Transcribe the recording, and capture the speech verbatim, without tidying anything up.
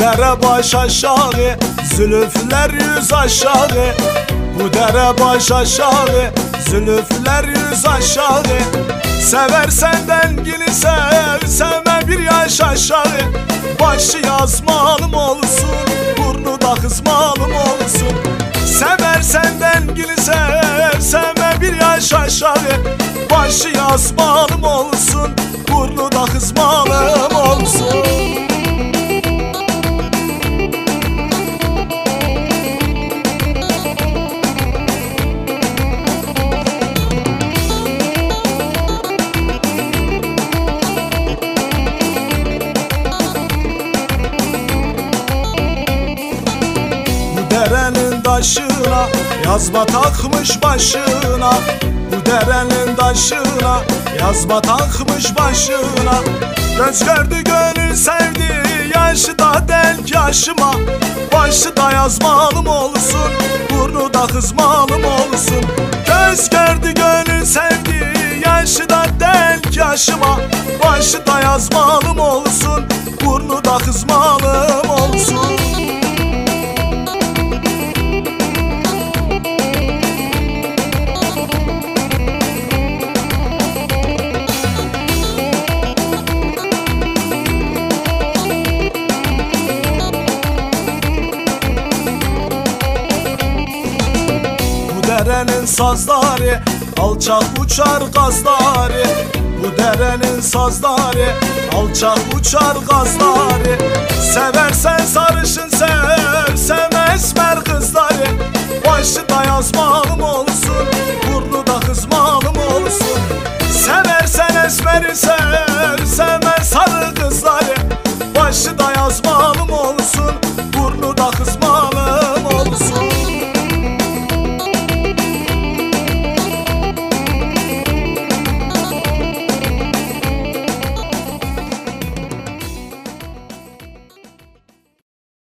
dere baş aşağı, zülüfler yüz aşağı. Bu dere baş aşağı, zülüfler yüz aşağı. Seversen dengini sev, sevme bir yaş aşağı. Başı yazmalım olsun, burnu da kızmalım olsun. Seversen dengini sev, sevme bir yaş aşağı. Başı yazmalım olsun, burnu da kızmalım olsun. Derenin taşına yazma takmış başına. Bu derenin taşına yazma takmış başına. Göz gördü gönül sevdi, yaşı da denk yaşıma. Başı da yazmalım olsun, burnu da kızmalım olsun. Göz gördü gönül sevdi, yaşı da denk yaşıma. Başı da yazmalım olsun, burnu da kızmalım olsun. Derenin sazları alçak uçar gazları. Bu derenin sazları alçak uçar gazları. Seversen sarışın sev, sev